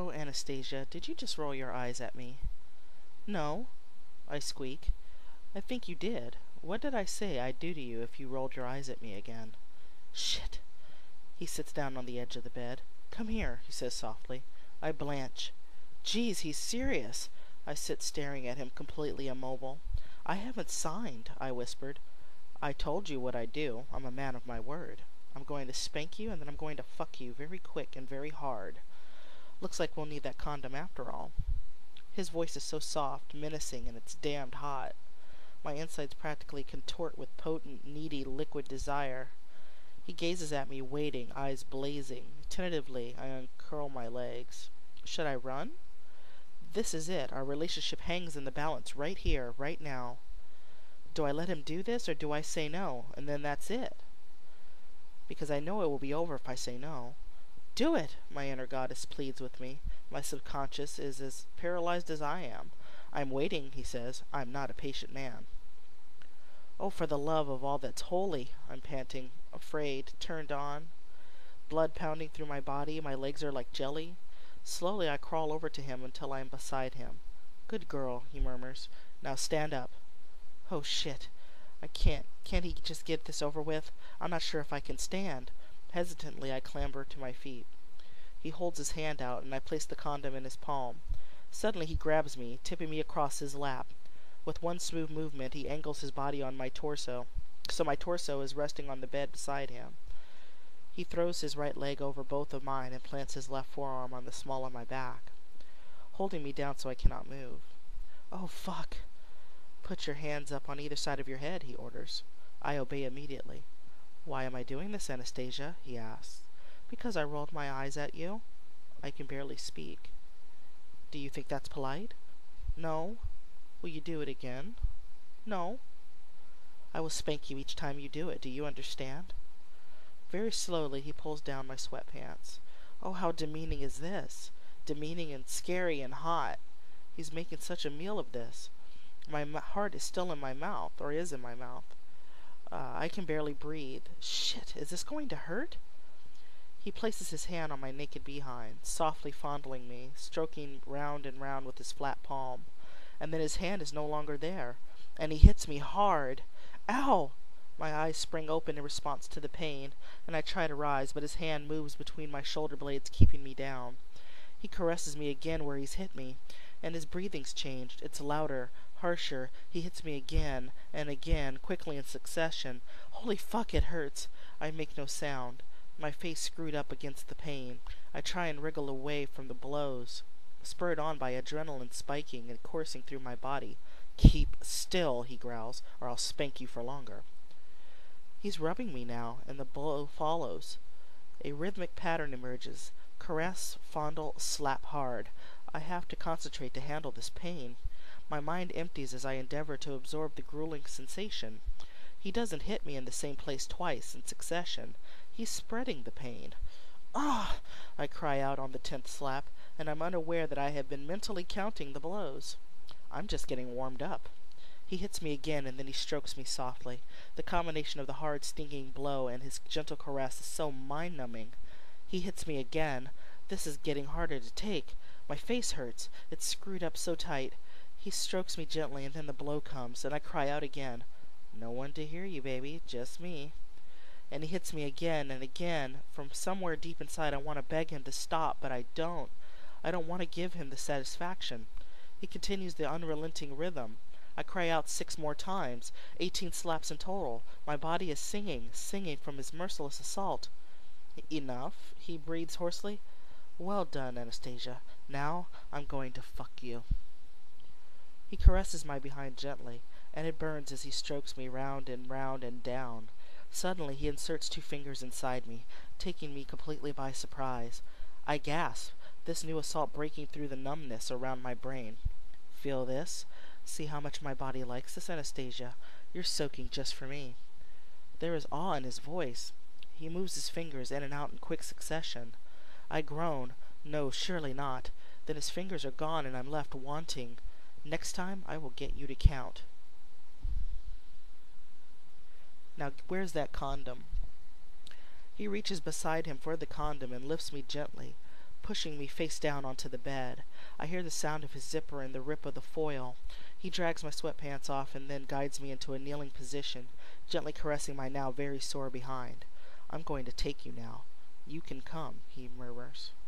Oh, Anastasia, did you just roll your eyes at me? No, I squeak. I think you did. What did I say I'd do to you if you rolled your eyes at me again? Shit. He sits down on the edge of the bed. Come here, he says softly. I blanch. Geez, he's serious. I sit staring at him, completely immobile. I haven't signed, I whispered. I told you what I'd do. I'm a man of my word. I'm going to spank you, and then I'm going to fuck you very quick and very hard. Looks like we'll need that condom after all. His voice is so soft, menacing, and it's damned hot. My insides practically contort with potent, needy, liquid desire. He gazes at me, waiting, eyes blazing. Tentatively, I uncurl my legs. Should I run? This is it. Our relationship hangs in the balance right here, right now. Do I let him do this, or do I say no, and then that's it? Because I know it will be over if I say no. Do it, my inner goddess pleads with me. My subconscious is as paralyzed as I am. I'm waiting, he says. I'm not a patient man. Oh, for the love of all that's holy, I'm panting, afraid, turned on. Blood pounding through my body, my legs are like jelly. Slowly I crawl over to him until I am beside him. Good girl, he murmurs. Now stand up. Oh, shit. I can't. Can't he just get this over with? I'm not sure if I can stand. Hesitantly, I clamber to my feet. He holds his hand out, and I place the condom in his palm. Suddenly he grabs me, tipping me across his lap. With one smooth movement, he angles his body on my torso, so my torso is resting on the bed beside him. He throws his right leg over both of mine and plants his left forearm on the small of my back, holding me down so I cannot move. Oh, fuck. Put your hands up on either side of your head, he orders. I obey immediately. Why am I doing this, Anastasia? He asks. Because I rolled my eyes at you. I can barely speak. Do you think that's polite? No. Will you do it again? No. I will spank you each time you do it. Do you understand? Very slowly he pulls down my sweatpants. Oh, how demeaning is this? Demeaning and scary and hot. He's making such a meal of this. My heart is still in my mouth, or is in my mouth. I can barely breathe. Shit, is this going to hurt? He places his hand on my naked behind, softly fondling me, stroking round and round with his flat palm. And then his hand is no longer there, and he hits me hard. Ow! My eyes spring open in response to the pain, and I try to rise, but his hand moves between my shoulder blades, keeping me down. He caresses me again where he's hit me, and his breathing's changed. It's louder, harsher. He hits me again and again, quickly in succession. Holy fuck, it hurts. I make no sound, my face screwed up against the pain. I try and wriggle away from the blows, spurred on by adrenaline spiking and coursing through my body. Keep still, he growls, or I'll spank you for longer. He's rubbing me now, and the blow follows. A rhythmic pattern emerges. Caress, fondle, slap hard. I have to concentrate to handle this pain. My mind empties as I endeavor to absorb the grueling sensation. He doesn't hit me in the same place twice in succession. He's spreading the pain. Ah! I cry out on the 10th slap, and I'm unaware that I have been mentally counting the blows. I'm just getting warmed up. He hits me again, and then he strokes me softly. The combination of the hard, stinging blow and his gentle caress is so mind-numbing. He hits me again. This is getting harder to take. My face hurts. It's screwed up so tight. He strokes me gently, and then the blow comes, and I cry out again. No one to hear you, baby. Just me. And he hits me again and again. From somewhere deep inside I want to beg him to stop, but I don't. I don't want to give him the satisfaction. He continues the unrelenting rhythm. I cry out 6 more times, 18 slaps in total. My body is singing, singing from his merciless assault. Enough, he breathes hoarsely. Well done, Anastasia. Now I'm going to fuck you. He caresses my behind gently, and it burns as he strokes me round and down. Suddenly he inserts 2 fingers inside me, taking me completely by surprise. I gasp, this new assault breaking through the numbness around my brain. Feel this? See how much my body likes this, Anastasia. You're soaking just for me. There is awe in his voice. He moves his fingers in and out in quick succession. I groan. No, surely not. Then his fingers are gone and I'm left wanting. Next time I will get you to count. Now where's that condom? He reaches beside him for the condom and lifts me gently, pushing me face down onto the bed. I hear the sound of his zipper and the rip of the foil. He drags my sweatpants off and then guides me into a kneeling position, gently caressing my now very sore behind. "I'm going to take you now. You can come," he murmurs.